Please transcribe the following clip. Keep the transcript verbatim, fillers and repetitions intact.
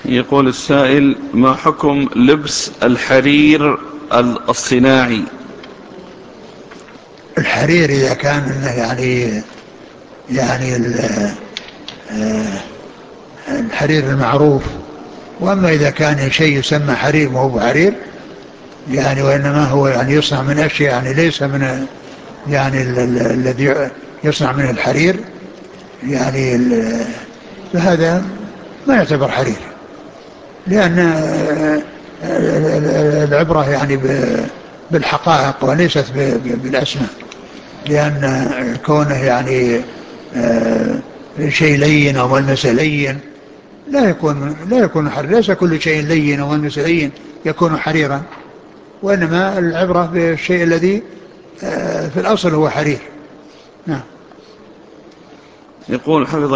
يقول السائل: ما حكم لبس الحرير الصناعي؟ الحرير إذا كان يعني يعني الحرير المعروف. وأما إذا كان شيء يسمى حرير ما هو حرير يعني، وإنما هو يعني يصنع من أشياء يعني ليس من يعني الذي يصنع من الحرير يعني، فهذا ما يعتبر حرير، لأن العبرة يعني بالحقائق وليست بالأسماء. لأن كونه يعني شيء لين أو ملمس لين لا يكون لا يكون حرير. ليس كل شيء لين أو ملمس لين يكون حريرا، وإنما العبرة بالشيء الذي في الأصل هو حرير. نعم. يقول حفظ